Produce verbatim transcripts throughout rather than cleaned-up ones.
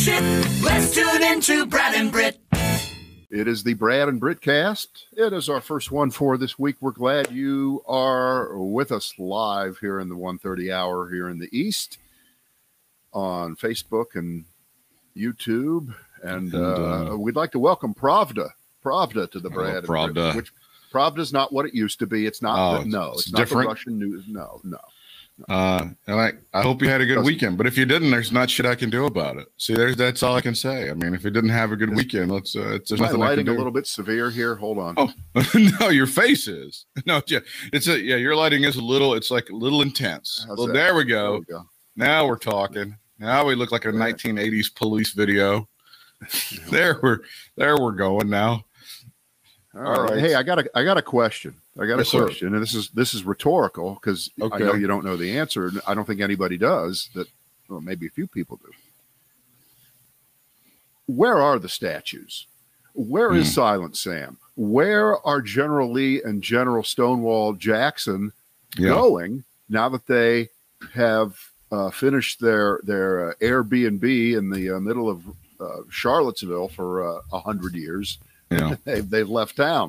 shit. Let's tune into Brad and Britt. It is the Brad and Britt cast. It is our first one for this week. We're glad you are with us live here in the one thirty hour here in the East on Facebook and YouTube. And, and uh, uh, we'd like to welcome Pravda, Pravda to the Brad oh, and Britt, which Pravda is not what it used to be. It's not. Oh, the, no, it's, it's not different. the Russian news. No, no. no. Uh, and I, I hope you had a good weekend, but if you didn't, there's not shit I can do about it. See, there's, that's all I can say. I mean, if you didn't have a good weekend, let's, uh, it's, there's Am I nothing I can lighting do. a little bit severe here? Hold on. Oh, no, your face is. No, yeah, it's a, yeah, your lighting is a little, it's like a little intense. How's Well, that? there we go. There we go. Now we're talking. Now we look like a nineteen eighties police video. there we're, there we're going now. All right. All right. Hey, I got a, I got a question. I got yes, a question, sir. And this is this is rhetorical because okay. I know you don't know the answer. I don't think anybody does. That, well, maybe a few people do. Where are the statues? Where is mm. Silent Sam? Where are General Lee and General Stonewall Jackson yeah. going now that they have uh, finished their their uh, Airbnb in the uh, middle of uh, Charlottesville for a uh, hundred years? Yeah. they've, they've left town.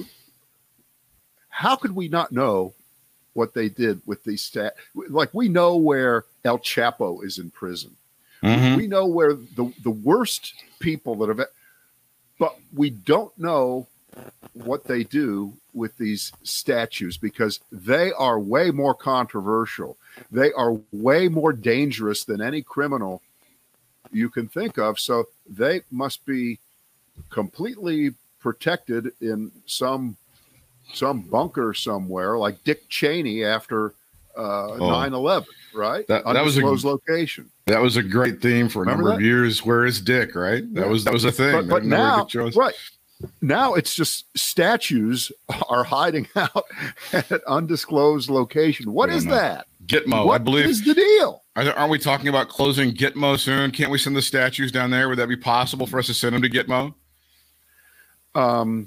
How could we not know what they did with these stat? Like, we know where El Chapo is in prison. Mm-hmm. We know where the, the worst people that have, but we don't know what they do with these statues because they are way more controversial. They are way more dangerous than any criminal you can think of. So they must be completely protected in some some bunker somewhere, like Dick Cheney after uh, oh, nine eleven, right? That, that was a location. That was a great theme for a Remember number that? of years. Where is Dick? Right? That yeah. was that was a thing. But, but now, right now, it's just statues are hiding out at an undisclosed location. What is know. that? Gitmo, what I believe. Is the deal? Are there, aren't we talking about closing Gitmo soon? Can't we send the statues down there? Would that be possible for us to send them to Gitmo? Um.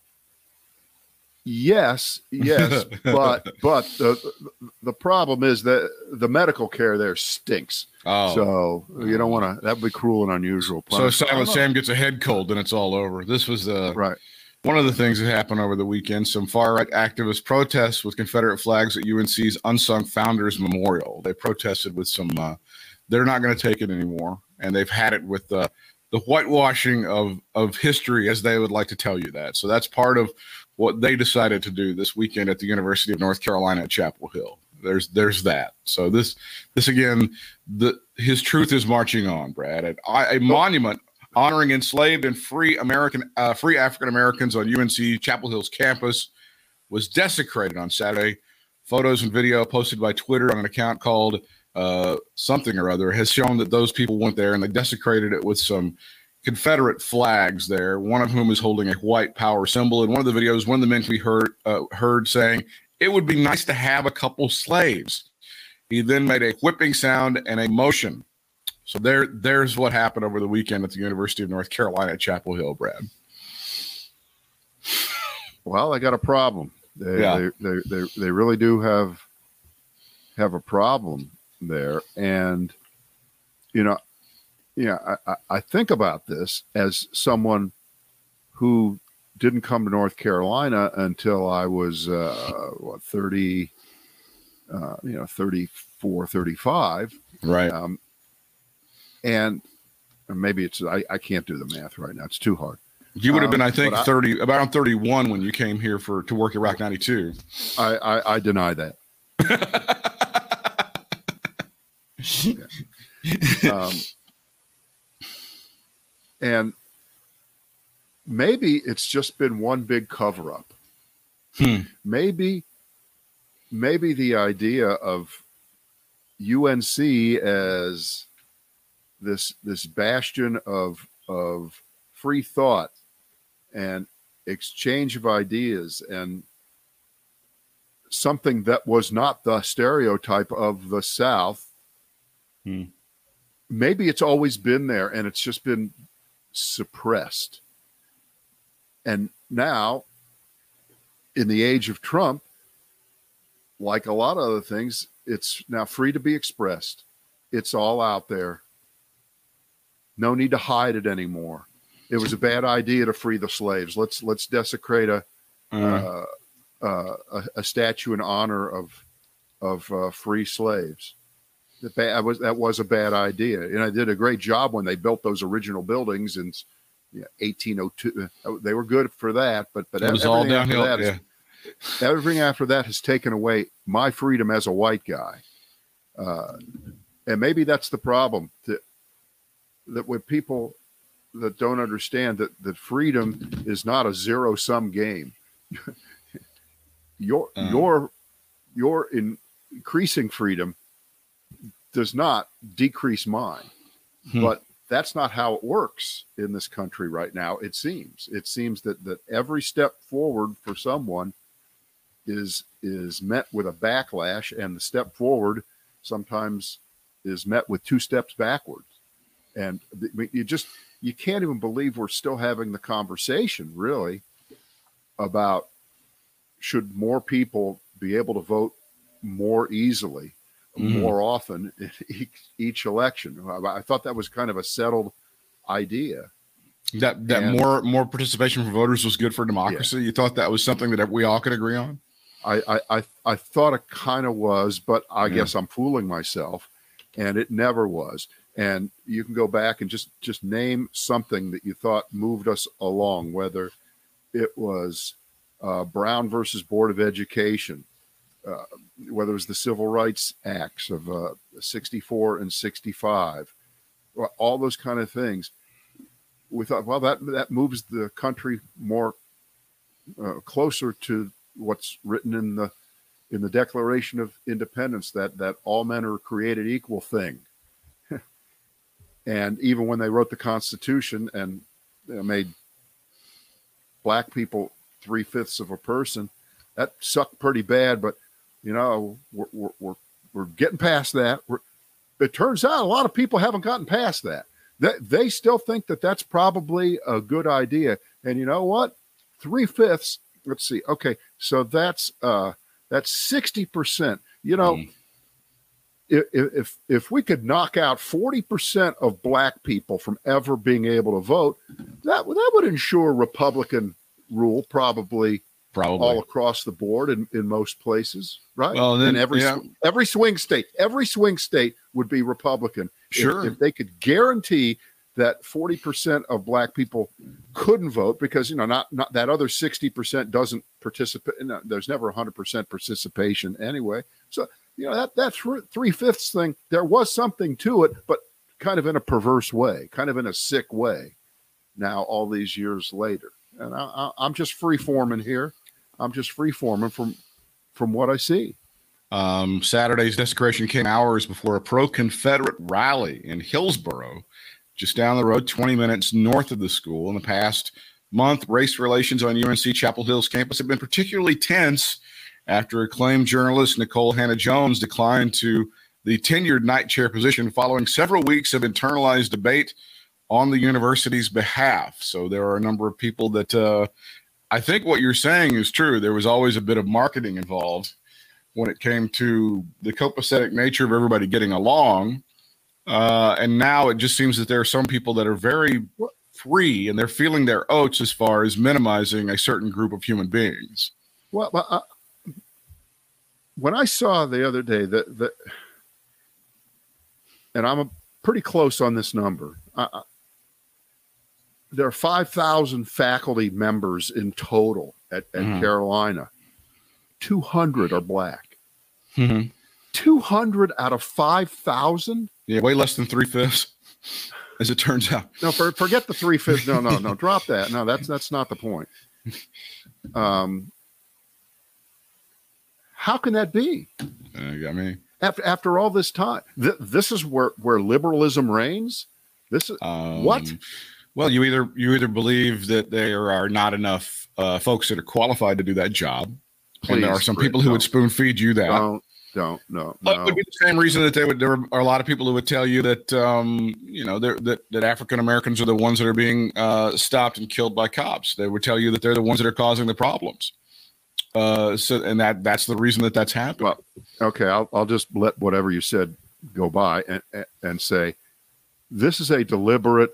Yes, yes, but but the the problem is that the medical care there stinks. Oh, so you don't want to. That'd be cruel and unusual. So Silent Sam gets a head cold and it's all over. This was uh, right. One of the things that happened over the weekend. Some far right activists protests with Confederate flags at U N C's Unsung Founders Memorial. They protested with some. Uh, they're not going to take it anymore, and they've had it with the the whitewashing of of history, as they would like to tell you that. So that's part of what they decided to do this weekend at the University of North Carolina at Chapel Hill. There's there's that. So this this again, the his truth is marching on, Brad. And I, a monument honoring enslaved and free American uh, free African Americans on U N C Chapel Hill's campus was desecrated on Saturday. Photos and video posted by Twitter on an account called uh, something or other has shown that those people went there and they desecrated it with some Confederate flags there, one of whom is holding a white power symbol. In one of the videos, one of the men can be heard, uh, heard saying, "It would be nice to have a couple slaves." He then made a whipping sound and a motion. So there, there's what happened over the weekend at the University of North Carolina at Chapel Hill, Brad. Well, I got a problem. They, yeah. they, they, they, they really do have, have a problem there. And, you know, Yeah, I, I think about this as someone who didn't come to North Carolina until I was, uh, what, thirty, uh, you know, thirty-four, thirty-five. Right. Um, and maybe it's, I, I can't do the math right now. It's too hard. You would have been, um, I think, I, thirty, about thirty-one when you came here for to work at Rock ninety-two. I, I, I deny that. yeah. Um, And maybe it's just been one big cover up. Hmm. Maybe, maybe the idea of U N C as this this bastion of of free thought and exchange of ideas and something that was not the stereotype of the South. Hmm. Maybe it's always been there and it's just been suppressed. And now, in the age of Trump, like a lot of other things, it's now free to be expressed. It's all out there. No need to hide it anymore. It was a bad idea to free the slaves. Let's let's desecrate a uh, uh, a, a statue in honor of of uh, free slaves. That was that was a bad idea, and I did a great job when they built those original buildings in yeah, eighteen oh two. They were good for that, but but it was all downhill. That yeah. is, everything after that has taken away my freedom as a white guy, uh, and maybe that's the problem. That that with people that don't understand that that freedom is not a zero sum game. your uh. your your in, increasing freedom does not decrease mine, hmm. but that's not how it works in this country right now. It seems, it seems that, that every step forward for someone is, is met with a backlash, and the step forward sometimes is met with two steps backwards. And you just, you can't even believe we're still having the conversation really about should more people be able to vote more easily, mm-hmm. more often in each, each election. I thought that was kind of a settled idea. That that and, more more participation for voters was good for democracy. Yeah. You thought that was something that we all could agree on? I I I, I thought it kind of was, but I yeah. guess I'm fooling myself, and it never was. And you can go back and just just name something that you thought moved us along, whether it was uh, Brown versus Board of Education, uh, whether it was the Civil Rights Acts of uh, sixty-four and sixty-five, all those kind of things. We thought, well, that that moves the country more uh, closer to what's written in the in the Declaration of Independence, that that all men are created equal thing. And even when they wrote the Constitution and you know, made black people three fifths of a person, that sucked pretty bad. But you know, we're we're we're, we're getting past that. We're, it turns out a lot of people haven't gotten past that. They, they still think that that's probably a good idea. And you know what? Three fifths. Let's see. Okay, so that's uh, that's sixty percent. You know, mm. if, if if we could knock out forty percent of black people from ever being able to vote, that that would ensure Republican rule probably. Probably all across the board in, in most places, right? Well, and then, in every yeah. every swing state, every swing state would be Republican. Sure, if, if they could guarantee that forty percent of black people couldn't vote, because you know, not not that other sixty percent doesn't participate. No, there's never one hundred percent participation anyway. So you know that that three fifths thing, there was something to it, but kind of in a perverse way, kind of in a sick way. Now all these years later, and I, I, I'm just free forming here. I'm just free forming from from what I see. Um, Saturday's desecration came hours before a pro-Confederate rally in Hillsboro, just down the road, twenty minutes north of the school. In the past month, race relations on U N C Chapel Hill's campus have been particularly tense after acclaimed journalist Nicole Hannah-Jones declined to the tenured night chair position following several weeks of internalized debate on the university's behalf. So there are a number of people that uh, I think what you're saying is true. There was always a bit of marketing involved when it came to the copacetic nature of everybody getting along. Uh, and now it just seems that there are some people that are very free and they're feeling their oats as far as minimizing a certain group of human beings. Well, uh, when I saw the other day that, that and I'm a, pretty close on this number, I, there are five thousand faculty members in total at, at mm-hmm. Carolina. two hundred are black. Mm-hmm. two hundred out of five thousand? Yeah, way less than three-fifths, as it turns out. No, for, forget the three-fifths. No, no, no, drop that. No, that's that's not the point. Um, how can that be? Uh, you got me. After, after all this time, th- this is where, where liberalism reigns? This is um, what? Well, you either you either believe that there are not enough uh, folks that are qualified to do that job, Please, and there are some Rick, people who don't. would spoon feed you that. Don't, don't, no. But no. it would be the same reason that they would. There are a lot of people who would tell you that um, you know that that African Americans are the ones that are being uh, stopped and killed by cops. They would tell you that they're the ones that are causing the problems. Uh, so, and that that's the reason that that's happening. Well, okay, I'll I'll just let whatever you said go by and and say, this is a deliberate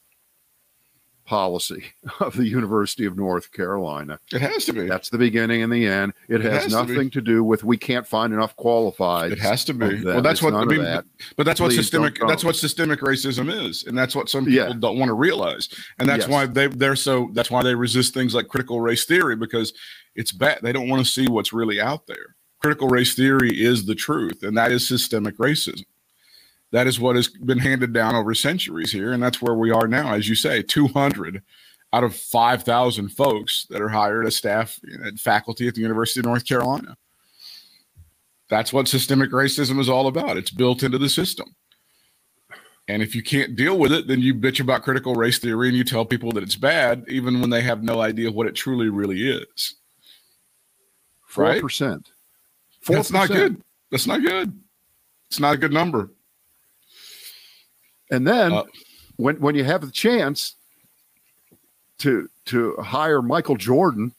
policy of the University of North Carolina. It has to be. That's the beginning and the end. It, it has, has nothing to, to do with we can't find enough qualified. It has to be. Well, that's it's what I mean. That. But that's what Please systemic. Don't, don't. That's what systemic racism is, and that's what some people yeah. don't want to realize. And that's yes. why they they're so. That's why they resist things like critical race theory, because it's bad. They don't want to see what's really out there. Critical race theory is the truth, and that is systemic racism. That is what has been handed down over centuries here, and that's where we are now. As you say, two hundred out of five thousand folks that are hired as staff and faculty at the University of North Carolina. That's what systemic racism is all about. It's built into the system. And if you can't deal with it, then you bitch about critical race theory and you tell people that it's bad, even when they have no idea what it truly really is. four percent. Right? That's not good. That's not good. It's not a good number. And then uh, when when you have the chance to to hire Michael Jordan,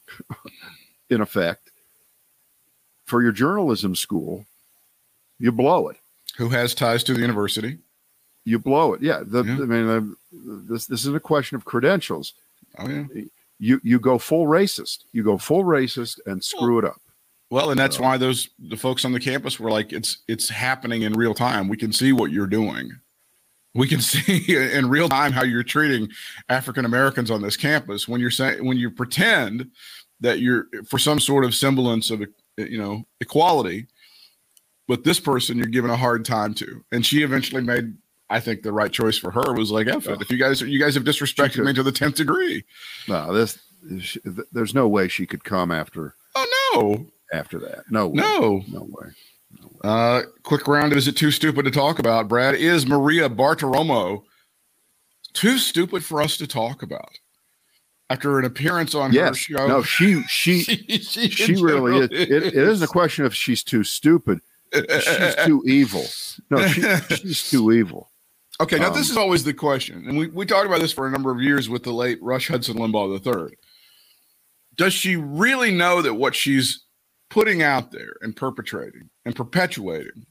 in effect, for your journalism school, you blow it. Who has ties to the university? You blow it. Yeah. The, yeah. I mean, uh, this this is a question of credentials. Oh yeah. You you go full racist. You go full racist and screw it up. Well, and that's so. why those the folks on the campus were like, it's it's happening in real time. We can see what you're doing. We can see in real time how you're treating African Americans on this campus when you're saying when you pretend that you're for some sort of semblance of, you know, equality, but this person you're giving a hard time to. And she eventually made, I think, the right choice for her was like, F it. If you guys you guys have disrespected me to the tenth degree. No, this there's no way she could come after. Oh no. After that, no, way. no, no way. Uh, quick round. Is it too stupid to talk about, Brad? Is Maria Bartiromo too stupid for us to talk about? After an appearance on yes. her show. No, she she she, she, she really is. It, it isn't a question of she's too stupid. She's too evil. No, she, she's too evil. Okay, now um, this is always the question. And we, we talked about this for a number of years with the late Rush Hudson Limbaugh the third. Does she really know that what she's putting out there and perpetrating and perpetuating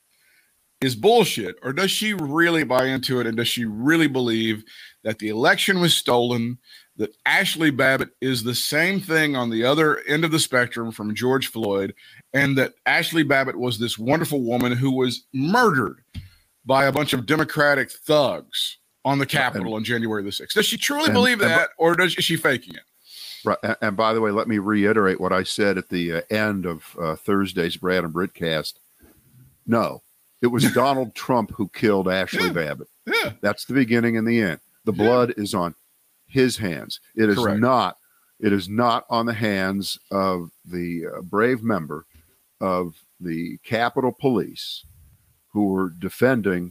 is bullshit, or does she really buy into it? And does she really believe that the election was stolen, that Ashley Babbitt is the same thing on the other end of the spectrum from George Floyd, and that Ashley Babbitt was this wonderful woman who was murdered by a bunch of Democratic thugs on the Capitol and, on January the sixth? Does she truly and, believe that, and, or does is she faking it? Right. And by the way, let me reiterate what I said at the uh, end of uh, Thursday's Brad and Brittcast. No, it was Donald Trump who killed Ashley yeah. Babbitt. Yeah. That's the beginning and the end. The yeah. blood is on his hands. It is Correct. not. It is not on the hands of the uh, brave member of the Capitol Police who were defending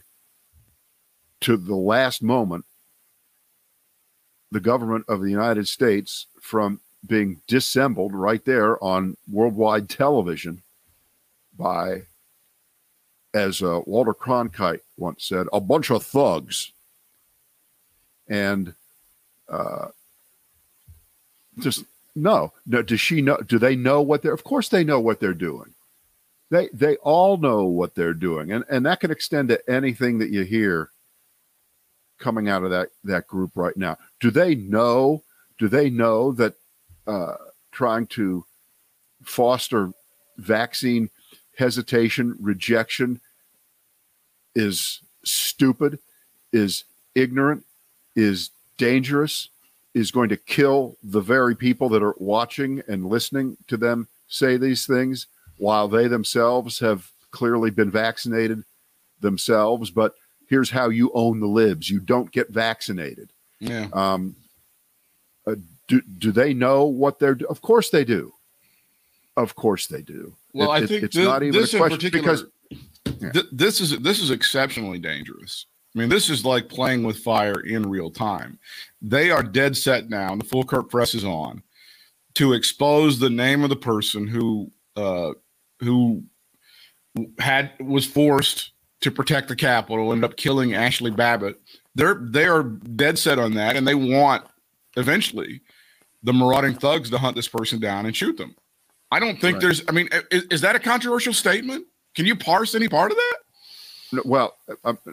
to the last moment the government of the United States from being dissembled right there on worldwide television by, as uh, Walter Cronkite once said, a bunch of thugs. And uh, just no, no. Does she know? Do they know what they're? Of course, they know what they're doing. They they all know what they're doing, and and that can extend to anything that you hear coming out of that that group right now. Do they know? Do they know that uh, trying to foster vaccine hesitation, rejection is stupid, is ignorant, is dangerous, is going to kill the very people that are watching and listening to them say these things while they themselves have clearly been vaccinated themselves? But here's how you own the libs. You don't get vaccinated. Yeah. Um, uh, do, do they know what they're doing? Of course they do. Of course they do. Well, it, I it, think it's this, not even this a question in particular, because yeah. th- this is this is exceptionally dangerous. I mean, this is like playing with fire in real time. They are dead set now, and the full court press is on to expose the name of the person who uh, who had was forced to protect the Capitol, ended up killing Ashley Babbitt. They're they are dead set on that, and they want eventually the marauding thugs to hunt this person down and shoot them. I don't think right. there's. I mean, is, is that a controversial statement? Can you parse any part of that? No, well, um, it's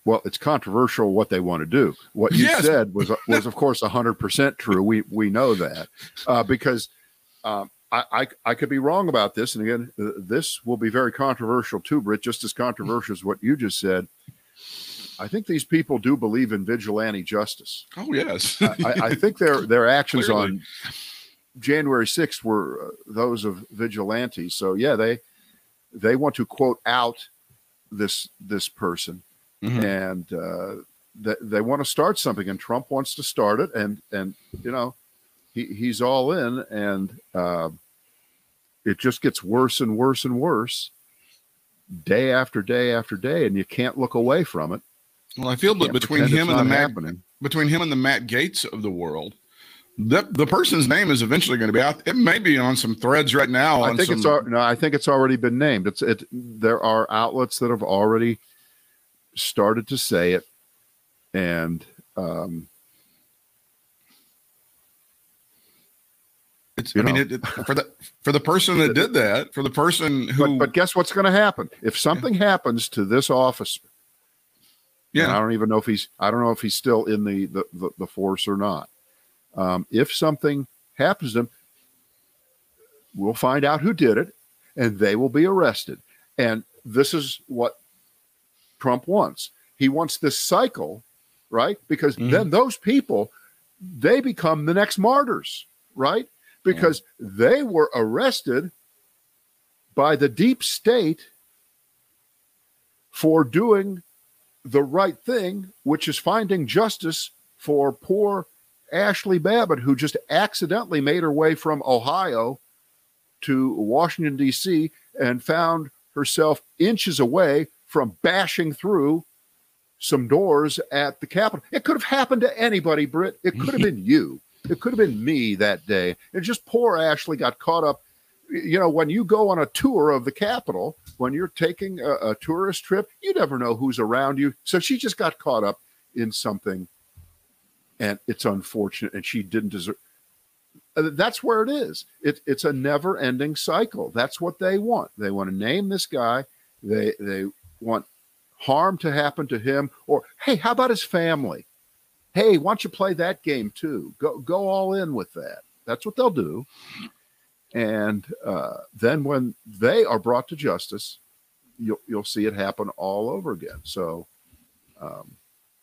Well, it's controversial what they want to do. What you Yes. said was, was of course, one hundred percent true. We we know that uh, because um, I, I I could be wrong about this. And again, uh, this will be very controversial too, Britt, just as controversial as what you just said. I think these people do believe in vigilante justice. Oh, yes. I, I think their their actions Clearly. on January sixth were uh, those of vigilantes. So yeah, they they want to quote out this this person. Mhm. And uh, they, they want to start something, and Trump wants to start it, and and you know he he's all in, and uh, it just gets worse and worse and worse, day after day after day, and you can't look away from it. Well, I feel that Can't between pretend him it's and the not Matt, happening. between him and the Matt Gates of the world, the the person's name is eventually going to be out. It may be on some threads right now. I on think some, it's al- no, I think it's already been named. It's it. There are outlets that have already started to say it, and um, It's, you I mean, know. it, it, for the for the person that did that, for the person who, but but guess what's going to happen if something happens to this officer? And I yeah, don't even know if he's I don't know if he's still in the the, the, the force or not. Um, if something happens to him, we'll find out who did it, and they will be arrested. And this is what Trump wants. He wants this cycle, right? Because Mhm. then those people, they become the next martyrs, right? Because they were arrested by the deep state for doing the right thing, which is finding justice for poor Ashley Babbitt, who just accidentally made her way from Ohio to Washington, D C, and found herself inches away from bashing through some doors at the Capitol. It could have happened to anybody, Britt. It could have been you. It could have been me that day. And just poor Ashley got caught up. You know, when you go on a tour of the Capitol, when you're taking a, a tourist trip, you never know who's around you. So she just got caught up in something, and it's unfortunate, and she didn't deserve. That's where it is. It, it's a never-ending cycle. That's what they want. They want to name this guy. They they want harm to happen to him. Or, hey, how about his family? Hey, why don't you play that game too? Go go all in with that. That's what they'll do. And uh, then when they are brought to justice, you'll you'll see it happen all over again. So um,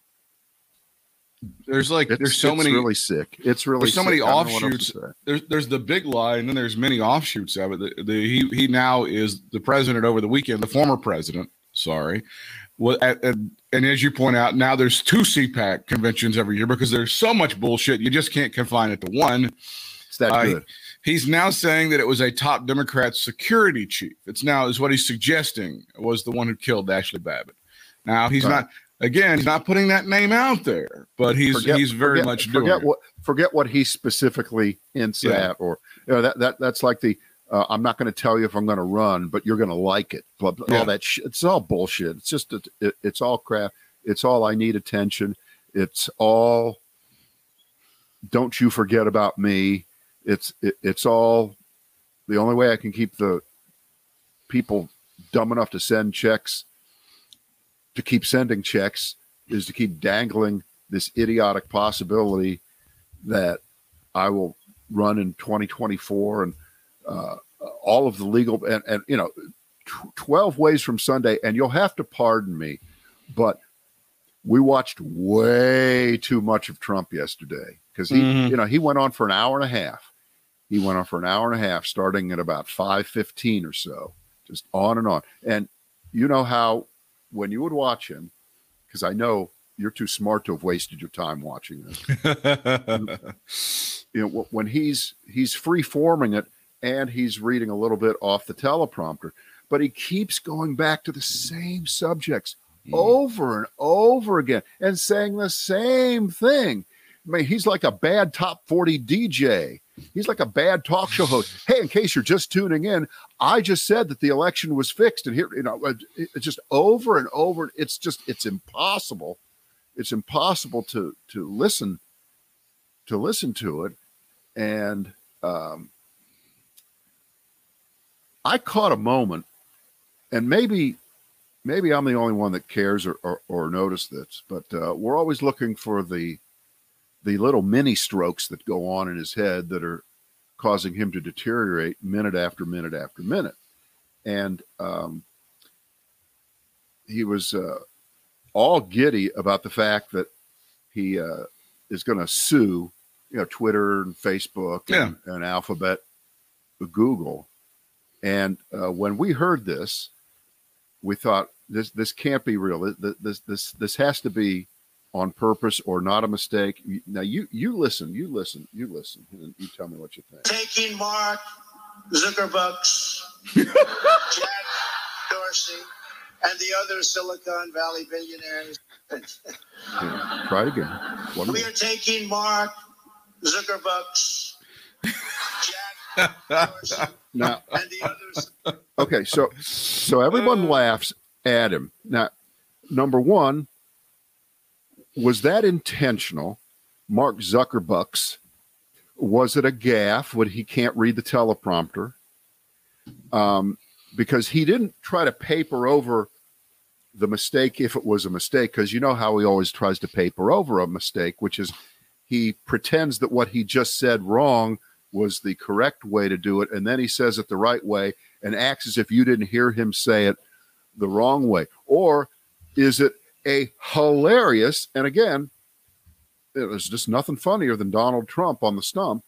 there's like it's, there's so it's many really sick. It's really there's so many sick. I don't know what else offshoots. to say. There's there's the big lie, and then there's many offshoots of it. The, the, he he now is the president over the weekend, the former president. Sorry, well, at, at, and as you point out, now there's two C PAC conventions every year because there's so much bullshit. You just can't confine it to one. It's that Uh, good. He's now saying that it was a top Democrat security chief. It's now is what he's suggesting was the one who killed Ashley Babbitt. Now he's Right. not. Again, he's not putting that name out there, but he's Forget- he's very forget- much doing forget it. what forget what he specifically hints Yeah. at, or you know that that that's like the uh, I'm not going to tell you if I'm going to run, but you're going to like it. Blah, blah, Yeah. All that shit. It's all bullshit. It's just it, it, it's all crap. It's all I need attention. It's all don't you forget about me. It's it, it's all the only way I can keep the people dumb enough to send checks to keep sending checks is to keep dangling this idiotic possibility that I will run in twenty twenty-four and uh, all of the legal and, and you know, tw- twelve ways from Sunday. And you'll have to pardon me, but we watched way too much of Trump yesterday because he, Mhm. you know, he went on for an hour and a half. He went on for an hour and a half, starting at about five fifteen or so, just on and on. And you know how when you would watch him, because I know you're too smart to have wasted your time watching this. You know, when he's he's free forming it and he's reading a little bit off the teleprompter, but he keeps going back to the same subjects over and over again and saying the same thing. I mean, he's like a bad top forty D J. He's like a bad talk show host. Hey, in case you're just tuning in, I just said that the election was fixed, and here, you know, it- it's just over and over. It's just, it's impossible. It's impossible to to listen to listen to it. And um, I caught a moment, and maybe maybe I'm the only one that cares or, or, or noticed this, but uh, we're always looking for the the little mini strokes that go on in his head that are causing him to deteriorate minute after minute after minute. And um, he was uh, all giddy about the fact that he uh, is going to sue, you know, Twitter and Facebook and, yeah. and Alphabet, Google. And uh, when we heard this, we thought this this can't be real. This this this this has to be on purpose or not a mistake. Now you you listen, you listen, you listen, and you tell me what you think. Taking Mark Zuckerbucks, Jack Dorsey, and the other Silicon Valley billionaires. Yeah, try it again. One we more. are taking Mark Zuckerbucks, Jack Dorsey, now, and the others. Okay, so so everyone laughs at him. Now, number one, was that intentional? Mark Zuckerbucks, was it a gaffe when he can't read the teleprompter? Um, because he didn't try to paper over the mistake if it was a mistake, because you know how he always tries to paper over a mistake, which is he pretends that what he just said wrong was the correct way to do it, and then he says it the right way and acts as if you didn't hear him say it the wrong way. Or is it a hilarious, and again, there's just nothing funnier than Donald Trump on the stump.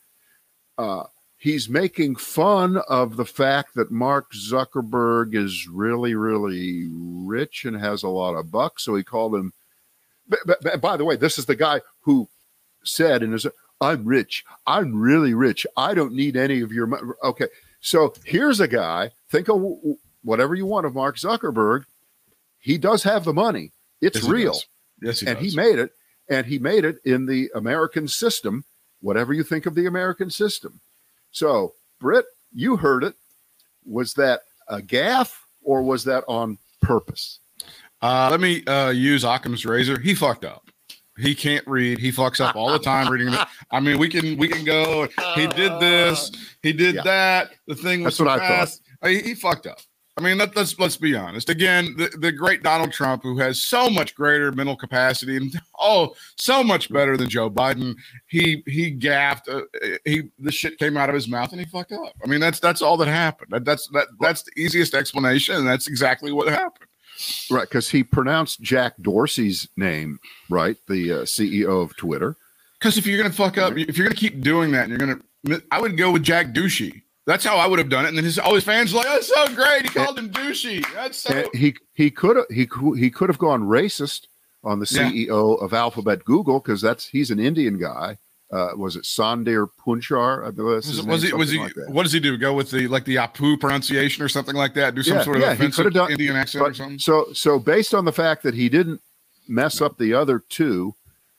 Uh, he's making fun of the fact that Mark Zuckerberg is really, really rich and has a lot of bucks. So he called him, but, but, by the way, this is the guy who said in his, I'm rich. I'm really rich. I don't need any of your money. Okay. So here's a guy, think of whatever you want of Mark Zuckerberg. He does have the money. It's yes, real. Does. Yes, he and does. he made it. And he made it in the American system, whatever you think of the American system. So, Britt, you heard it. Was that a gaffe or was that on purpose? Uh, let me uh, use Occam's razor. He fucked up. He can't read. He fucks up all the time reading it. I mean, we can we can go. He did this. He did yeah. that. The thing was That's what fast. I thought. He, he fucked up. I mean, let, let's let's be honest. Again, the, the great Donald Trump, who has so much greater mental capacity and oh, so much better than Joe Biden. He he gaffed. Uh, he the shit came out of his mouth and he fucked up. I mean, that's that's all that happened. That, that's that that's the easiest explanation, and that's exactly what happened. Right, because he pronounced Jack Dorsey's name right, the uh, C E O of Twitter. Because if you're gonna fuck up, if you're gonna keep doing that, and you're gonna, I would go with Jack Douchey. That's how I would have done it. And then his all his fans were like, "That's so great." He called him douchey. That's so. He he could have he he could have gone racist on the C E O yeah. of Alphabet Google, because that's he's an Indian guy. Uh, was it Sundar Punchar? I believe was, was he? Was he? Like what does he do? Go with the like the Apu pronunciation or something like that? Do some yeah, sort of yeah, offensive done, Indian accent but, or something? So so based on the fact that he didn't mess no. up the other two,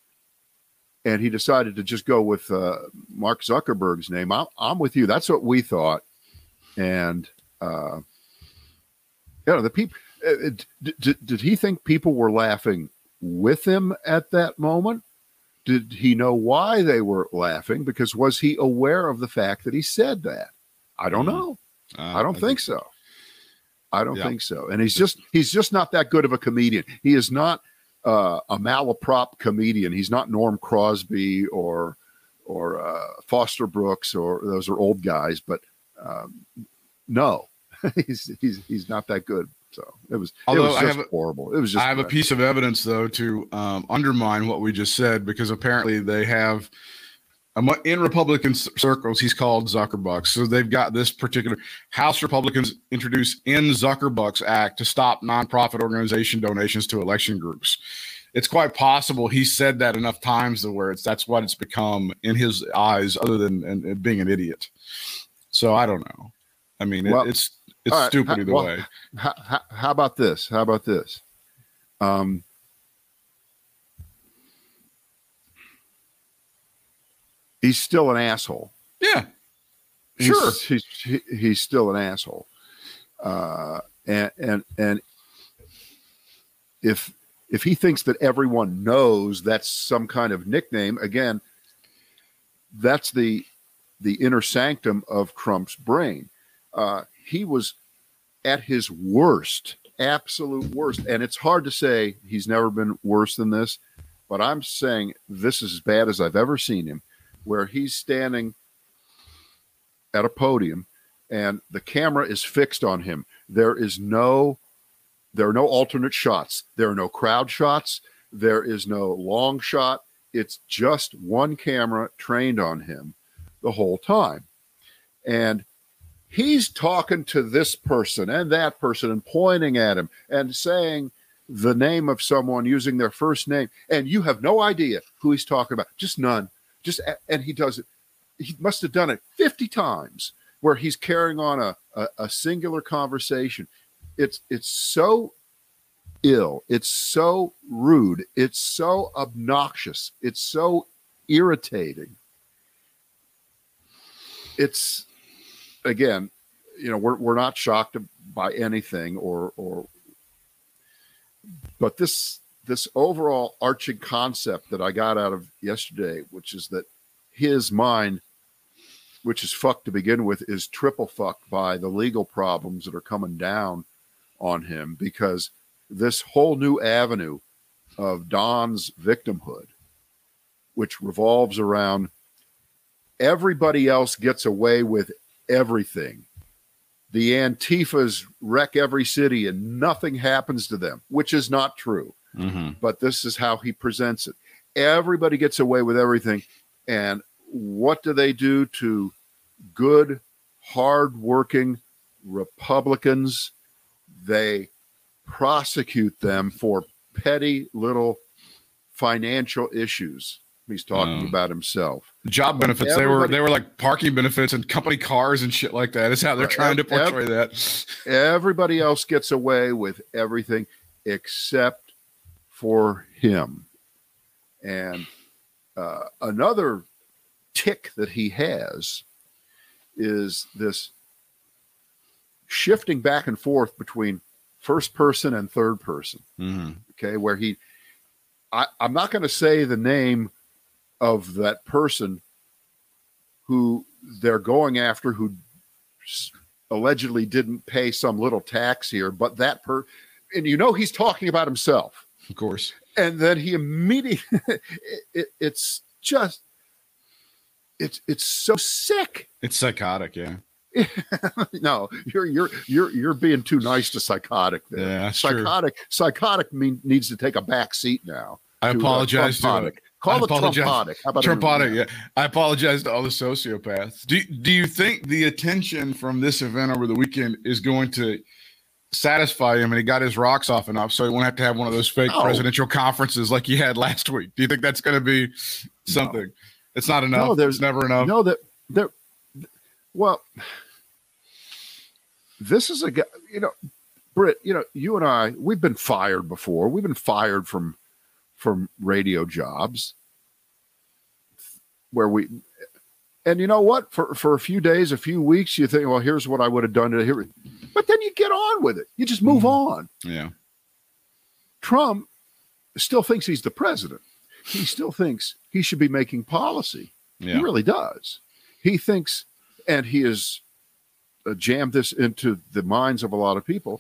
and he decided to just go with uh, Mark Zuckerberg's name, I'm, I'm with you. That's what we thought. And, uh, you know, the people, uh, did, did he think people were laughing with him at that moment? Did he know why they were laughing? Because was he aware of the fact that he said that? I don't know. Uh, I don't I think, think so. I don't yeah. think so. And he's just, he's just not that good of a comedian. He is not uh, a malaprop comedian. He's not Norm Crosby or, or uh, Foster Brooks, or those are old guys, but Um, no, he's he's he's not that good. So it was, Although it was just I have a, horrible. It was just. I have bad. a piece of evidence though to um, undermine what we just said, because apparently they have um, in Republican circles. He's called Zuckerbucks, so they've got this particular House Republicans introduce in Zuckerbucks Act to stop nonprofit organization donations to election groups. It's quite possible he said that enough times to where it's that's what it's become in his eyes, other than and, and being an idiot. So I don't know. I mean, well, it, it's it's right. stupid either well, way. How, how, how about this? How about this? Um, he's still an asshole. Yeah, he's, sure. He's, he's he's still an asshole. Uh, and and and if if he thinks that everyone knows that's some kind of nickname, again, that's the the inner sanctum of Trump's brain. Uh, he was at his worst, absolute worst. And it's hard to say he's never been worse than this, but I'm saying this is as bad as I've ever seen him, where he's standing at a podium and the camera is fixed on him. There is no, there are no alternate shots. There are no crowd shots. There is no long shot. It's just one camera trained on him the whole time. And he's talking to this person and that person and pointing at him and saying the name of someone using their first name. And you have no idea who he's talking about. Just none. Just, and he does it. He must have done it fifty times where he's carrying on a, a, a singular conversation. It's, it's so ill. It's so rude. It's so obnoxious. It's so irritating. It's, again, you know, we're we're not shocked by anything, or or, but this this overall arching concept that I got out of yesterday, which is that his mind, which is fucked to begin with, is triple fucked by the legal problems that are coming down on him, because this whole new avenue of Don's victimhood, which revolves around everybody else gets away with everything. The Antifas wreck every city and nothing happens to them, which is not true. Mm-hmm. But this is how he presents it. Everybody gets away with everything. And what do they do to good, hardworking Republicans? They prosecute them for petty little financial issues. He's talking um, about himself. Job benefits. Everybody, they were they were like parking benefits and company cars and shit like that. That's how they're trying to portray that. Everybody else gets away with everything except for him. And uh, another tick that he has is this shifting back and forth between first person and third person. Mm-hmm. Okay, where he, I, I'm not going to say the name of that person who they're going after, who allegedly didn't pay some little tax here, but that per, and you know he's talking about himself, of course. And then he immediately, it, it, it's just, it's it's so sick. It's psychotic, yeah. No, you're you're you're you're being too nice to psychotic there. Yeah, psychotic. True. Psychotic mean, needs to take a back seat now. I apologize to uh, Call I it Trumpotic. How about Trumpotic, yeah. I apologize to all the sociopaths. Do, do you think the attention from this event over the weekend is going to satisfy him and he got his rocks off enough so he won't have to have one of those fake no. presidential conferences like he had last week? Do you think that's going to be something? No. It's not enough. No, there's it's never enough. No, that there. Well, this is a guy, you know, Britt, you know, you and I, we've been fired before. We've been fired from from radio jobs where we, and you know what, for, for a few days, a few weeks, you think, well, here's what I would have done to here. But then you get on with it. You just move mm-hmm. on. Yeah. Trump still thinks he's the president. He still thinks he should be making policy. Yeah. He really does. He thinks, and he has uh, jammed this into the minds of a lot of people,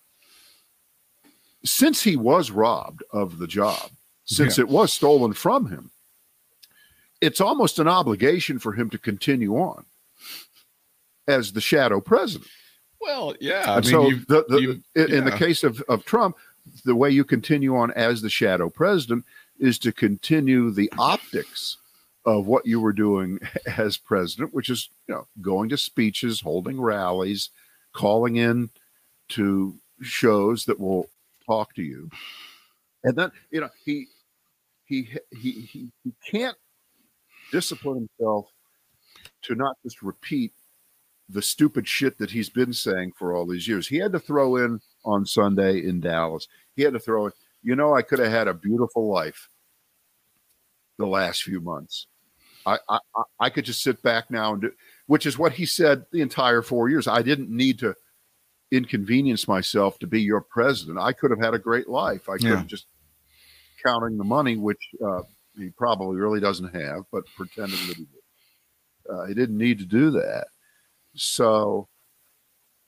since he was robbed of the job, since yeah. it was stolen from him, it's almost an obligation for him to continue on as the shadow president. Well, yeah. And I mean, so the, the, you, in, yeah. in the case of, of Trump, the way you continue on as the shadow president is to continue the optics of what you were doing as president, which is, you know, going to speeches, holding rallies, calling in to shows that will talk to you. And then, you know, he he he he, he can't discipline himself to not just repeat the stupid shit that he's been saying for all these years. He had to throw in on Sunday in Dallas. He had to throw in, you know, I could have had a beautiful life the last few months. I I, I could just sit back now and do, which is what he said the entire four years. I didn't need to inconvenience myself to be your president. I could have had a great life. I could yeah. have just counting the money, which uh, he probably really doesn't have, but pretending that he did. Uh, he didn't need to do that. So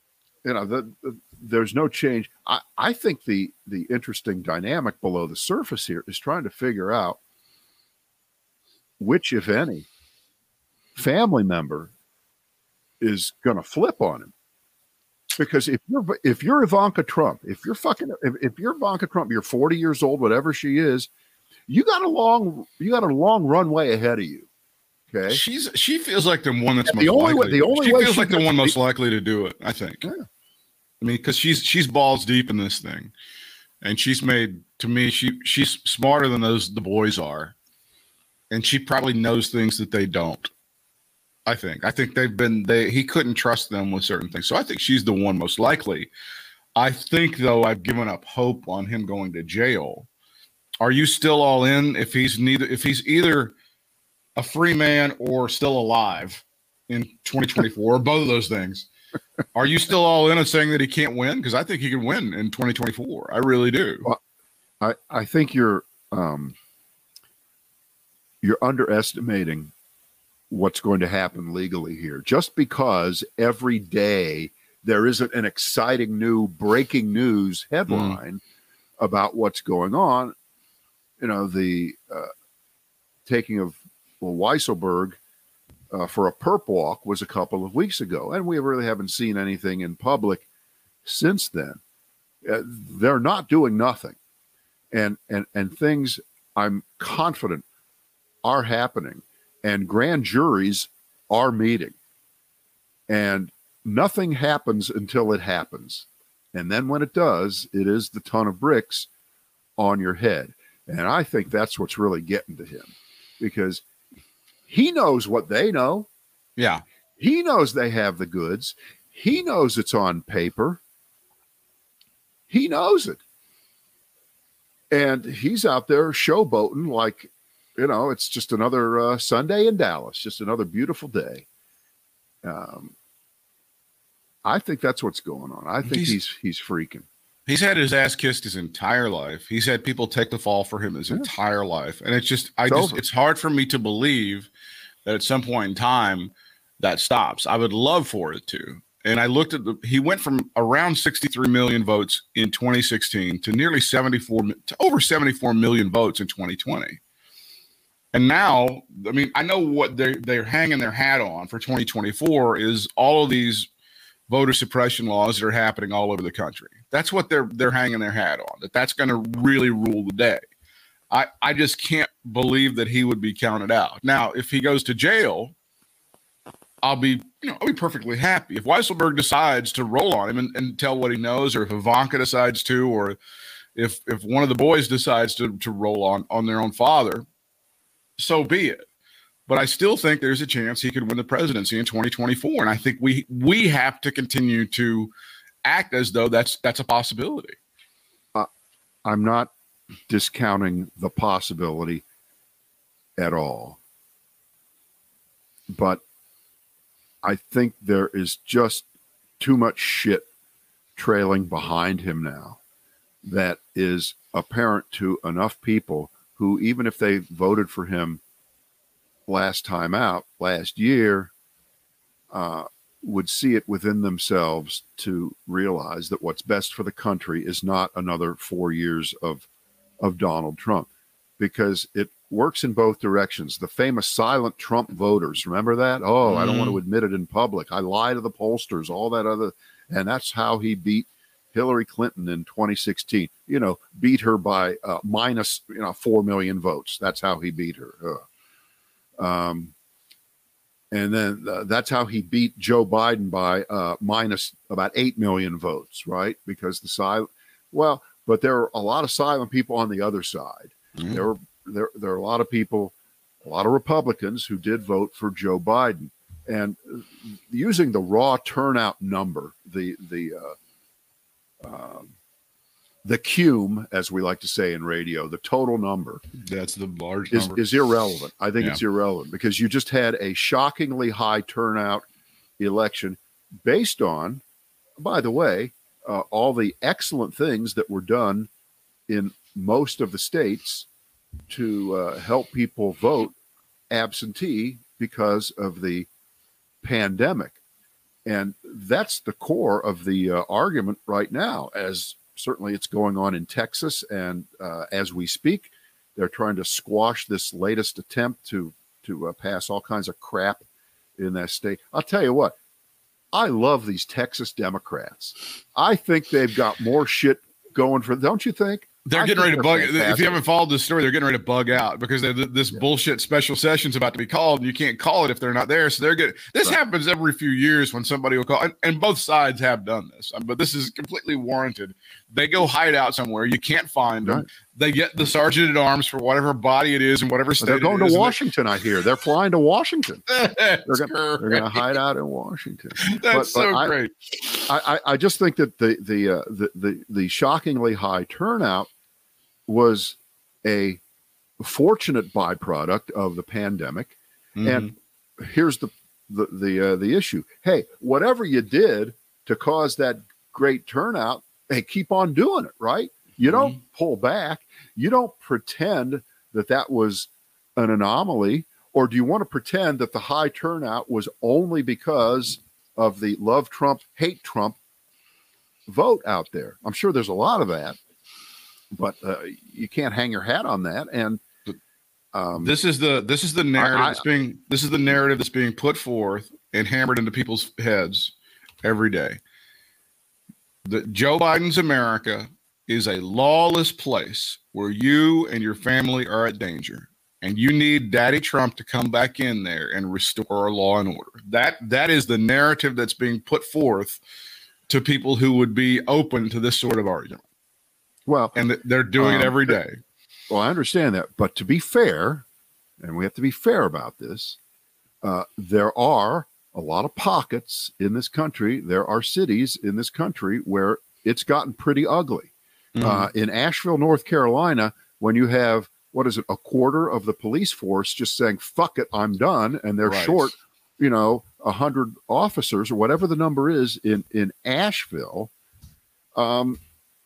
you know, the, the, there's no change. I, I think the the interesting dynamic below the surface here is trying to figure out which, if any, family member is going to flip on him. Because if you're if you're Ivanka Trump, if you're fucking if, if you're Ivanka Trump, you're forty years old, whatever she is, you got a long you got a long runway ahead of you. Okay, she's she feels like the one that's and most the only likely. way the only she way feels she like the gets one to most be- likely to do it. I think. Yeah. I mean, because she's she's balls deep in this thing, and she's made to me she she's smarter than those the boys are, and she probably knows things that they don't. I think. I think they've been they he couldn't trust them with certain things. So I think she's the one most likely. I think though I've given up hope on him going to jail. Are you still all in if he's neither if he's either a free man or still alive in twenty twenty-four or both of those things? Are you still all in and saying that he can't win? Because I think he can win in twenty twenty-four. I really do. Well, I, I think you're um, you're underestimating what's going to happen legally here. Just because every day there isn't an exciting new breaking news headline mm. about what's going on, you know, the uh, taking of well, Weisselberg uh, for a perp walk was a couple of weeks ago, and we really haven't seen anything in public since then. Uh, they're not doing nothing, and and and things I'm confident are happening. And grand juries are meeting, and nothing happens until it happens. And then when it does, it is the ton of bricks on your head. And I think that's what's really getting to him, because he knows what they know. Yeah. He knows they have the goods. He knows it's on paper. He knows it. And he's out there showboating like, you know, it's just another uh, Sunday in Dallas, just another beautiful day. Um, I think that's what's going on. I think he's, he's he's freaking. He's had his ass kissed his entire life. He's had people take the fall for him his yeah. entire life, and it's just, I it's just, over. It's hard for me to believe that at some point in time that stops. I would love for it to. And I looked at the, he went from around sixty-three million votes in twenty sixteen to nearly seventy-four, to over seventy-four million votes in twenty twenty. And now, I mean, I know what they're, they're hanging their hat on for twenty twenty-four is all of these voter suppression laws that are happening all over the country. That's what they're they're hanging their hat on, that that's going to really rule the day. I, I just can't believe that he would be counted out. Now, if he goes to jail, I'll be, you know, I'll be perfectly happy. If Weisselberg decides to roll on him and, and tell what he knows, or if Ivanka decides to, or if if one of the boys decides to, to roll on, on their own father, so be it. But I still think there's a chance he could win the presidency in twenty twenty-four. And I think we we have to continue to act as though that's that's a possibility. Uh, I'm not discounting the possibility at all. But I think there is just too much shit trailing behind him now that is apparent to enough people who, even if they voted for him last time out, last year, uh, would see it within themselves to realize that what's best for the country is not another four years of, of Donald Trump, because it works in both directions. The famous silent Trump voters, remember that? Oh, mm. I don't want to admit it in public. I lie to the pollsters, all that other, and that's how he beat Hillary Clinton in twenty sixteen, you know, beat her by uh, minus, you know, four million votes. That's how he beat her. Uh, um, and then uh, that's how he beat Joe Biden by uh, minus about eight million votes, right? Because the silent, well, but there are a lot of silent people on the other side. Mm. There were there there are a lot of people, a lot of Republicans who did vote for Joe Biden, and using the raw turnout number, the the uh, Um, the cume, as we like to say in radio, the total number. That's the large is, number. is irrelevant. I think yeah. it's irrelevant because you just had a shockingly high turnout election based on, by the way, uh, all the excellent things that were done in most of the states to uh, help people vote absentee because of the pandemic. and that's the core of the uh, argument right now, as certainly it's going on in Texas. And uh, as we speak, they're trying to squash this latest attempt to, to uh, pass all kinds of crap in that state. I'll tell you what, I love these Texas Democrats. I think they've got more shit going for, don't you think? They're I getting ready to bug. fantastic. If you haven't followed this story, they're getting ready to bug out because they're, this yeah. bullshit special session's about to be called, and you can't call it if they're not there. So they're getting. This right. happens every few years when somebody will call, and, and both sides have done this, but this is completely warranted. They go hide out somewhere. You can't find them. Right. They get the sergeant at arms for whatever body it is and whatever state. They're going to Washington. I hear they're flying to Washington. they're going to hide out in Washington. That's but, so but great. I, I I just think that the the uh, the, the the shockingly high turnout was a fortunate byproduct of the pandemic. Mm-hmm. And here's the the the, uh, the issue. Hey, whatever you did to cause that great turnout, hey, keep on doing it, right? You don't mm-hmm. pull back. You don't pretend that that was an anomaly, or do you want to pretend that the high turnout was only because of the love Trump, hate Trump vote out there? I'm sure there's a lot of that. But uh, you can't hang your hat on that, and um, this is the this is the narrative I, I, that's being this is the narrative that's being put forth and hammered into people's heads every day. That Joe Biden's America is a lawless place where you and your family are at danger, and you need Daddy Trump to come back in there and restore law and order. That that is the narrative that's being put forth to people who would be open to this sort of argument. Well, and they're doing um, it every day. Well, I understand that. But to be fair, and we have to be fair about this, uh, there are a lot of pockets in this country. There are cities in this country where it's gotten pretty ugly. Mm-hmm. Uh, in Asheville, North Carolina, when you have, what is it, a quarter of the police force just saying, fuck it, I'm done. And they're right. short, you know, a hundred officers or whatever the number is in, in Asheville. Um,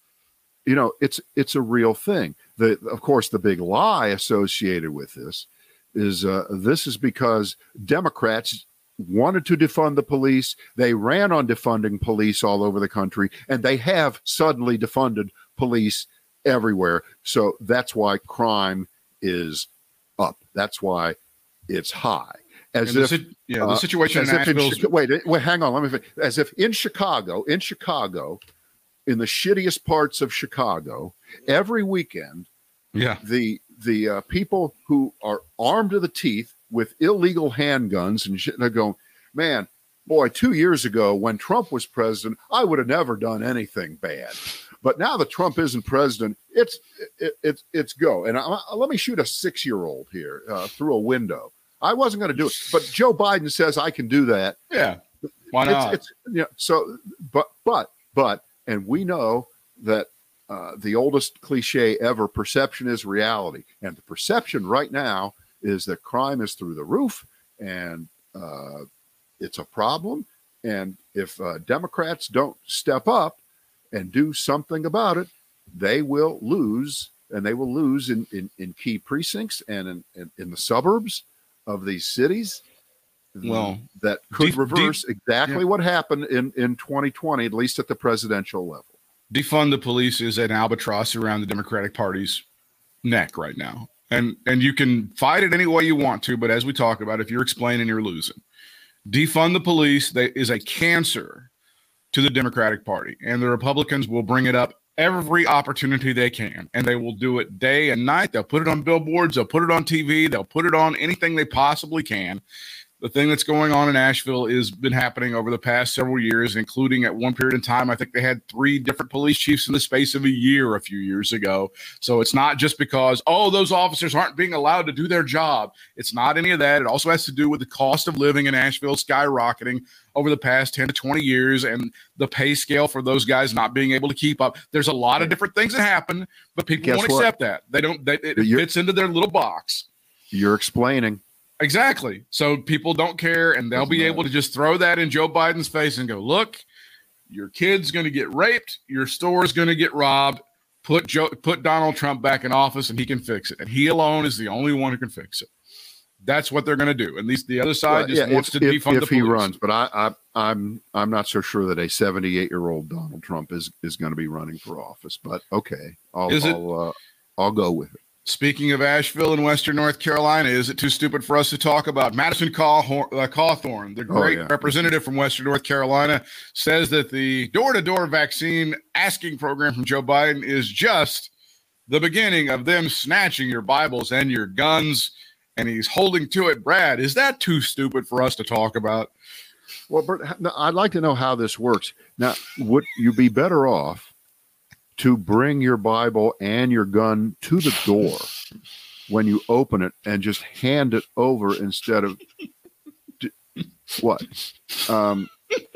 You know, it's it's a real thing. The of course, the big lie associated with this is uh, this is because Democrats wanted to defund the police. They ran on defunding police all over the country, and they have suddenly defunded police everywhere. So that's why crime is up. That's why it's high. As and if the, yeah, the situation uh, in in, wait, wait, hang on. Let me finish. As if in Chicago, in Chicago. in the shittiest parts of Chicago, every weekend, yeah, the the uh, people who are armed to the teeth with illegal handguns and shit, they're going, man, boy, two years ago when Trump was president, I would have never done anything bad. But now that Trump isn't president, it's it, it's it's go. And I, let me shoot a six-year-old here uh, through a window. I wasn't going to do it, but Joe Biden says I can do that. Yeah, why not? It's, it's, you know, so, but but but. And we know that uh, the oldest cliche ever, perception is reality. And the perception right now is that crime is through the roof and uh, it's a problem. And if uh, Democrats don't step up and do something about it, they will lose. And they will lose in, in, in key precincts and in, in, in the suburbs of these cities. Well, that could de- reverse de- exactly yeah. what happened in, in twenty twenty, at least at the presidential level. Defund the police is an albatross around the Democratic Party's neck right now. And and you can fight it any way you want to, but as we talk about, if you're explaining, you're losing. Defund the police that is a cancer to the Democratic Party, and the Republicans will bring it up every opportunity they can, and they will do it day and night. They'll put it on billboards, they'll put it on T V, they'll put it on anything they possibly can. The thing that's going on in Asheville has been happening over the past several years, including at one period in time, I think they had three different police chiefs in the space of a year a few years ago. So it's not just because, oh, those officers aren't being allowed to do their job. It's not any of that. It also has to do with the cost of living in Asheville skyrocketing over the past ten to twenty years and the pay scale for those guys not being able to keep up. There's a lot of different things that happen, but people Guess won't what? accept that. They don't, they, it You're- fits into their little box. You're explaining. Exactly. So people don't care, and they'll Doesn't be matter. able to just throw that in Joe Biden's face and go, look, your kid's going to get raped. Your store's going to get robbed. Put Joe, put Donald Trump back in office, and he can fix it. And he alone is the only one who can fix it. That's what they're going to do. And these the other side Well, just yeah, wants if, to if, defund if the he police. runs, but I, I, I'm I'm not so sure that a seventy-eight year old Donald Trump is is going to be running for office. But okay, I'll Is it- I'll, uh, I'll go with it. Speaking of Asheville and Western North Carolina, is it too stupid for us to talk about Madison Cawhor- uh, Cawthorn, the Oh, great yeah. representative from Western North Carolina, says that the door-to-door vaccine asking program from Joe Biden is just the beginning of them snatching your Bibles and your guns, and he's holding to it. Brad, is that too stupid for us to talk about? Well, Bert, no, I'd like to know how this works. Now, would you be better off to bring your Bible and your gun to the door when you open it and just hand it over instead of d- what? Um,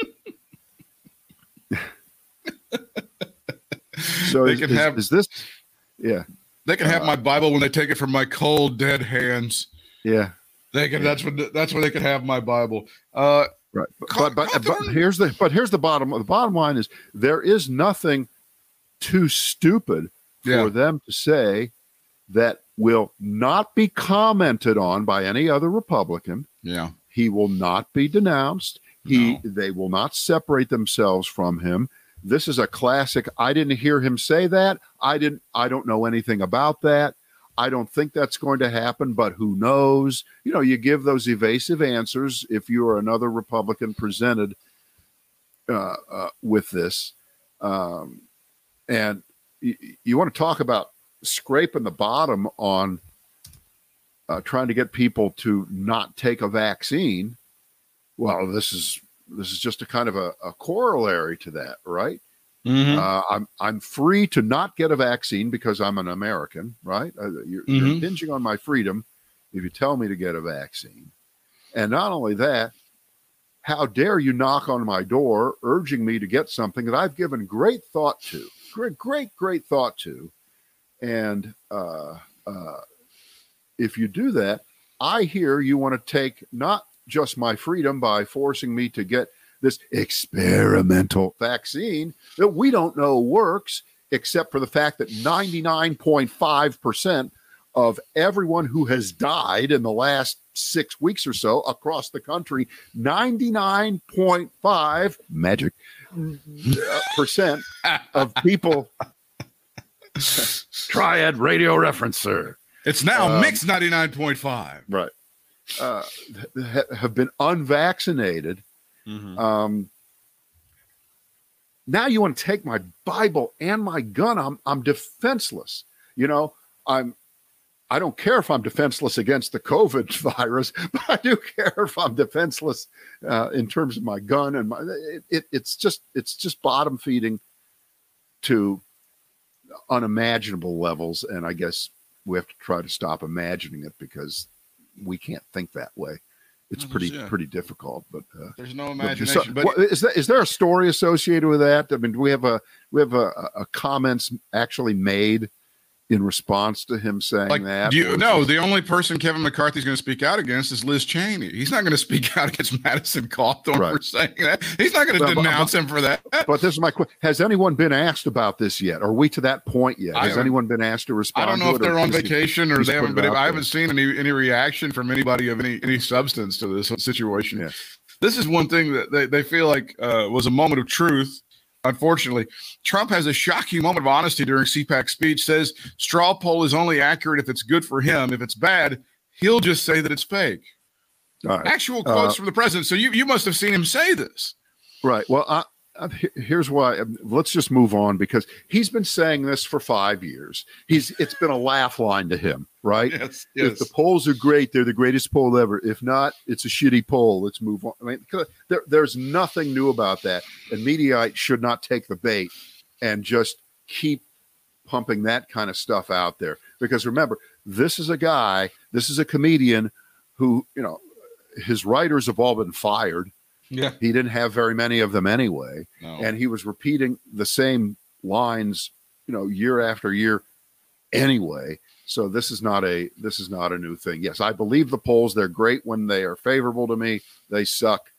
so They is, can is- have- is this? Yeah, They can have my Bible when they take it from my cold, dead hands. yeah. They can. That's when. That's when they can have my Bible. Uh, Right. But, Caw- but, but, but Cawthorn- here's the but here's the bottom the bottom line is there is nothing too stupid for Yeah. them to say that will not be commented on by any other Republican. yeah. He will not be denounced. He No. they will not separate themselves from him. This is a classic. I didn't hear him say that. I didn't I don't know anything about that. I don't think that's going to happen, but who knows? You know, you give those evasive answers if you are another Republican presented uh, uh, with this. Um, and you, you want to talk about scraping the bottom on uh, trying to get people to not take a vaccine. Well, this is this is just a kind of a, a corollary to that, right? Mhm. Uh, I'm I'm free to not get a vaccine because I'm an American, right? Uh, you're, Mhm. you're impinging on my freedom if you tell me to get a vaccine. And not only that, how dare you knock on my door urging me to get something that I've given great thought to, great, great, great thought to. And uh, uh, if you do that, I hear you want to take not just my freedom by forcing me to get this experimental vaccine that we don't know works, except for the fact that ninety-nine point five percent of everyone who has died in the last six weeks or so across the country, ninety-nine point five magic uh, percent of people. Triad radio reference, sir. It's now Um, mixed ninety-nine point five. Right. Uh, ha- have been unvaccinated. Um, now you want to take my Bible and my gun. I'm I'm defenseless. You know, I'm I don't care if I'm defenseless against the COVID virus, but I do care if I'm defenseless uh, in terms of my gun and my. It, it, it's just it's just bottom feeding to unimaginable levels, and I guess we have to try to stop imagining it because we can't think that way. It's Oh, pretty yeah. pretty difficult, but. Uh, There's no but imagination. so- But what- is there is there a story associated with that? I mean, do we have a we have a, a comments actually made in response to him saying like, that? do Or you, is no, this- the only person Kevin McCarthy's going to speak out against is Liz Cheney. He's not going to speak out against Madison Cawthorn Right. for saying that. He's not going to Well, but- denounce him for that. But this is my question: has anyone been asked about this yet? Are we to that point yet? I Has haven't- anyone been asked to I respond? don't know to if it, or they're on is he- vacation or he's they haven't put it been. out I there? haven't seen any any reaction from anybody of any any substance to this situation. Yeah. This is one thing that they, they feel like uh, was a moment of truth. Unfortunately, Trump has a shocking moment of honesty during C PAC's speech, says straw poll is only accurate if it's good for him. If it's bad, he'll just say that it's fake. All right. Actual quotes Uh, from the president. So you, you must have seen him say this. Right. Well, I, I, he- here's why. um, Let's just move on because he's been saying this for five years. He's it's been a laugh line to him, right? Yes, If the polls are great, they're the greatest poll ever. If not, it's a shitty poll. Let's move on. I mean, 'cause there, there's nothing new about that, and Mediaite should not take the bait and just keep pumping that kind of stuff out there. Because remember, this is a guy, this is a comedian who, you know, his writers have all been fired. Yeah. He didn't have very many of them anyway, No. and he was repeating the same lines, you know, year after year anyway. So this is not a this is not a new thing. Yes, I believe the polls. They're great when they are favorable to me. They suck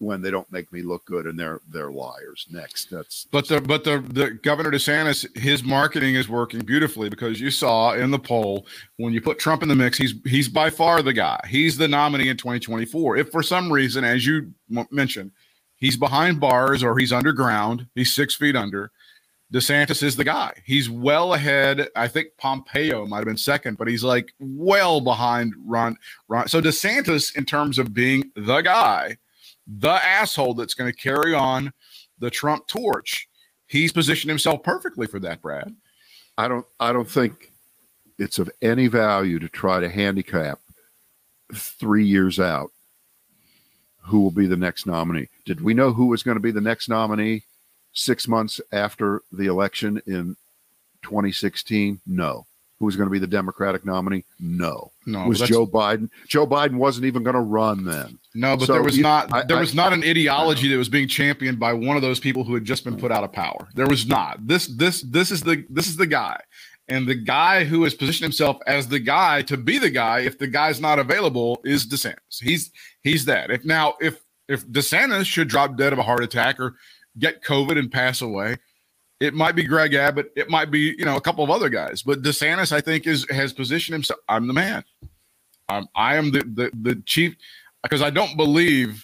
when they don't make me look good and they're they're liars. Next, that's but the but the the Governor DeSantis, his marketing is working beautifully, because you saw in the poll, when you put Trump in the mix, he's he's by far the guy. He's the nominee in twenty twenty-four. If for some reason, as you mentioned, he's behind bars or he's underground, he's six feet under, DeSantis is the guy. He's well ahead. I think Pompeo might have been second, but he's like well behind Ron. Ron. So DeSantis, in terms of being the guy, the asshole that's going to carry on the Trump torch, he's positioned himself perfectly for that, Brad. I don't I don't think it's of any value to try to handicap three years out who will be the next nominee. Did we know who was going to be the next nominee six months after the election in twenty sixteen? No. Who was going to be the Democratic nominee? No. No. It was Joe Biden. Joe Biden wasn't even going to run then. No, but So there was you- not I- there I- was not an ideology that was being championed by one of those people who had just been put out of power. There was not. This this this is the this is the guy. And the guy who has positioned himself as the guy to be the guy, if the guy's not available, is DeSantis. He's he's that. If now if if DeSantis should drop dead of a heart attack or get COVID and pass away, it might be Greg Abbott. It might be, you know, a couple of other guys. But DeSantis, I think, is has positioned himself. I'm the man. I'm, I am the the, the chief, because I don't believe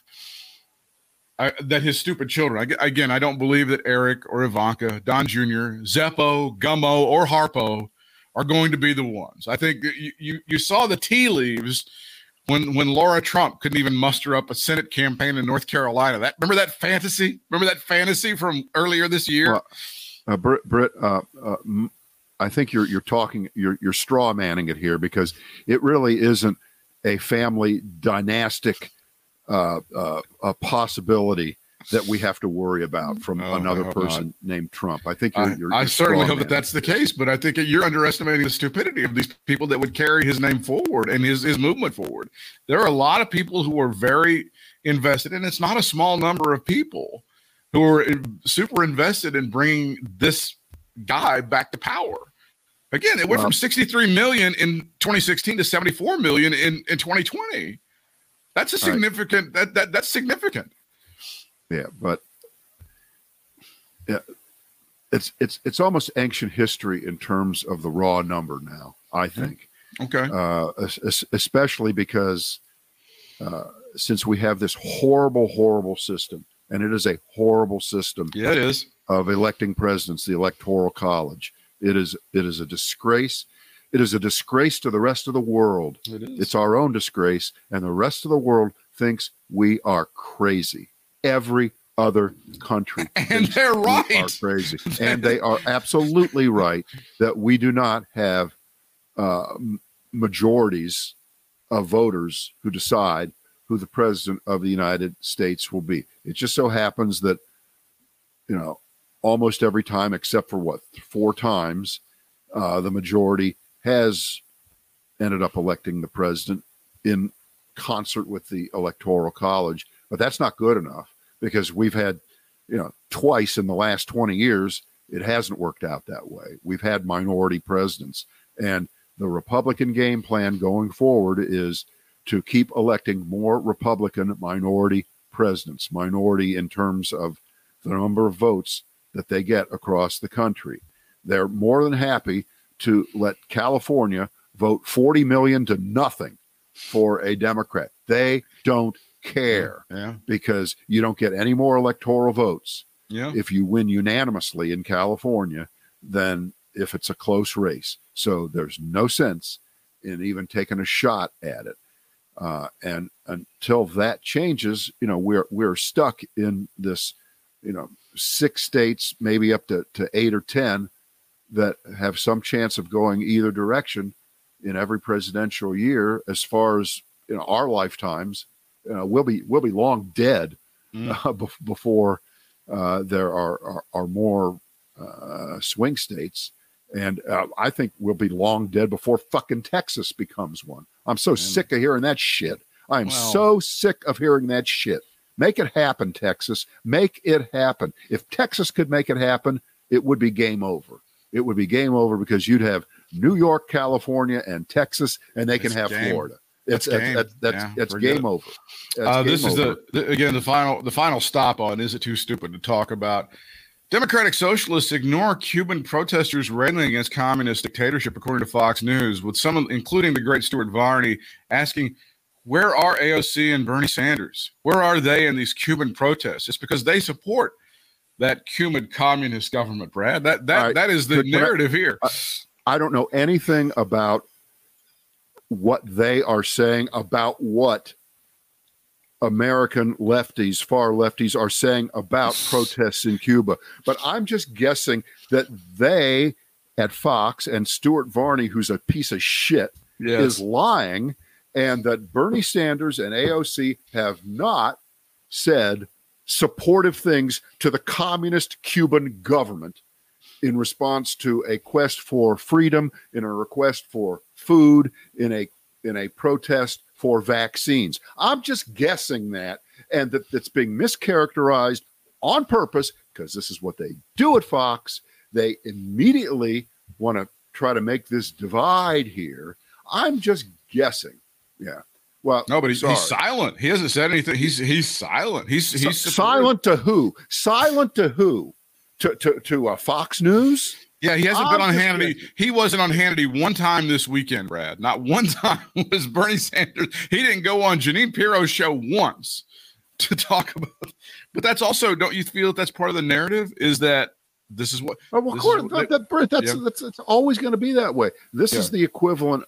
I, that his stupid children. I, again, I don't believe that Eric or Ivanka, Don Junior, Zeppo, Gummo, or Harpo are going to be the ones. I think you you, you saw the tea leaves when when Laura Trump couldn't even muster up a Senate campaign in North Carolina. That remember that fantasy? Remember that fantasy from earlier this year? Well, Uh, Britt, Britt uh, uh, m- I think you're you're talking you're you're straw manning it here, because it really isn't a family dynastic uh, uh, a possibility that we have to worry about from Oh, I another hope person named Trump. I think you're, I, you're, I you're certainly straw hope that manning. that's the case, but I think you're underestimating the stupidity of these people that would carry his name forward and his, his movement forward. There are a lot of people who are very invested, and it's not a small number of people who are in- super invested in bringing this guy back to power. Again, it went Well- from sixty-three million in twenty sixteen to seventy-four million in, in twenty twenty. That's a All right. significant, that, that that's significant. Yeah, but yeah, it's it's it's almost ancient history in terms of the raw number now, I think. Okay. uh, es- es- especially because uh, since we have this horrible, horrible system, and it is a horrible system Yeah, it is. of electing presidents, the Electoral College. It is it is a disgrace. It is a disgrace to the rest of the world. It is. It's our own disgrace, and the rest of the world thinks we are crazy. Every other country And thinks they're we right. are crazy, and they are absolutely right that we do not have uh, m- majorities of voters who decide who the president of the United States will be. It just so happens that, you know, almost every time, except for what, four times, uh, the majority has ended up electing the president in concert with the Electoral College. But that's not good enough, because we've had, you know, twice in the last twenty years, it hasn't worked out that way. We've had minority presidents, and the Republican game plan going forward is to keep electing more Republican minority presidents, minority in terms of the number of votes that they get across the country. They're more than happy to let California vote forty million to nothing for a Democrat. They don't care, Yeah. because you don't get any more electoral votes Yeah. if you win unanimously in California than if it's a close race. So there's no sense in even taking a shot at it. Uh, and until that changes, you know, we're we're stuck in this, you know, six states, maybe up to, to eight or ten, that have some chance of going either direction in every presidential year. As far as, you know, our lifetimes, uh, we'll be we'll be long dead Mm. uh, bef- before uh, there are are, are more uh, swing states. And uh, I think we'll be long dead before fucking Texas becomes one. I'm so sick of hearing that shit. I'm Well- so sick of hearing that shit. Make it happen, Texas. Make it happen. If Texas could make it happen, it would be game over. It would be game over, because you'd have New York, California, and Texas, and they can It's have game. Florida. It's That's that's game. that's, that's, Yeah, that's forget game it. over. That's Uh, game this is over. the, the again the final the final stop on Is It Too Stupid to talk about? Democratic Socialists ignore Cuban protesters railing against communist dictatorship, according to Fox News, with some, including the great Stuart Varney, asking, where are A O C and Bernie Sanders? Where are they in these Cuban protests? It's because they support that Cuban communist government, Brad. That that Right. that is the But- but I- narrative here. I, I don't know anything about what they are saying about what American lefties, far lefties, are saying about protests in Cuba. But I'm just guessing that they at Fox and Stuart Varney, who's a piece of shit, Yes. is lying, and that Bernie Sanders and A O C have not said supportive things to the communist Cuban government in response to a quest for freedom, in a request for food, in a in a protest for vaccines. I'm just guessing that, and that that's being mischaracterized on purpose, because this is what they do at Fox. They immediately want to try to make this divide here. I'm just guessing. Yeah. Well, No, but he's, sorry. he's silent. He hasn't said anything. He's he's silent. He's he's Si- silent to who? Silent to who? To to to uh, Fox News? Yeah, he hasn't I'm been on just Hannity. He wasn't on Hannity one time this weekend, Brad. Not one time was Bernie Sanders. He didn't go on Jeanine Pirro's show once to talk about. But that's also, don't you feel that that's part of the narrative? Is that this is what? Oh, well, of this course, is what that, that, that's, yeah. that's, that's always going to be that way. This is Yeah. the equivalent,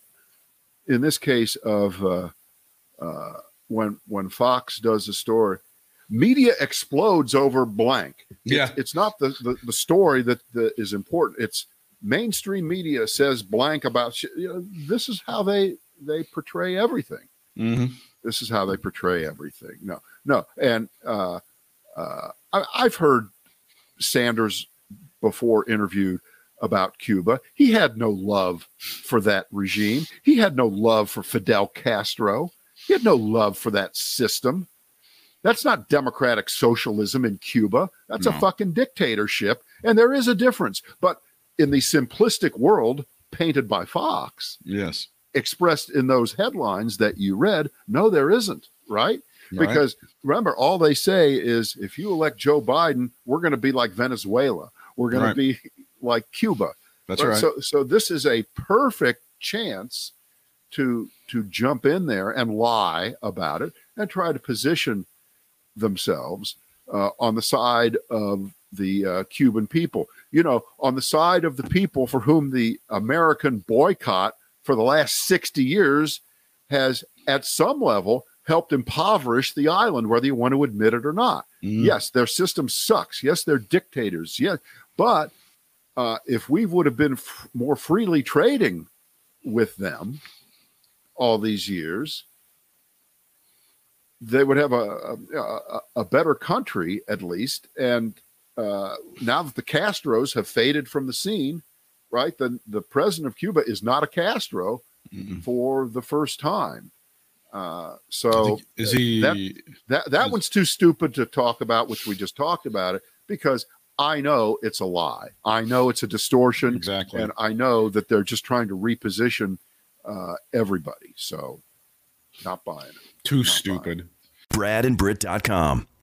in this case, of uh, uh, when when Fox does a story, media explodes over blank. Yeah. It's, it's not the, the, the story that the, is important. It's mainstream media says blank about shit. You know, this is how they they portray everything. Mhm. This is how they portray everything. No, no, and uh, uh, I, I've heard Sanders before interviewed about Cuba. He had no love for that regime. He had no love for Fidel Castro. He had no love for that system. That's not democratic socialism in Cuba. That's No. a fucking dictatorship. And there is a difference. But in the simplistic world painted by Fox, Yes. expressed in those headlines that you read, no, there isn't, right? Right. Because remember, all they say is if you elect Joe Biden, we're going to be like Venezuela. We're going Right. to be like Cuba. That's But right. So, so this is a perfect chance to to jump in there and lie about it and try to position themselves uh, on the side of the uh, Cuban people. You know, on the side of the people for whom the American boycott for the last sixty years has, at some level, helped impoverish the island, whether you want to admit it or not. Mm. Yes, their system sucks. Yes, they're dictators. Yes, but uh, if we would have been f- more freely trading with them all these years, they would have a a, a better country at least. And uh, now that the Castros have faded from the scene, right? The the president of Cuba is not a Castro Mm. for the first time. Uh, I so think- is he? that- that that Is- one's too stupid to talk about, which we just talked about it, because I know it's a lie. I know it's a distortion, exactly. and I know that they're just trying to reposition uh, everybody. So, not buying it. Too not stupid. brad and brit dot com.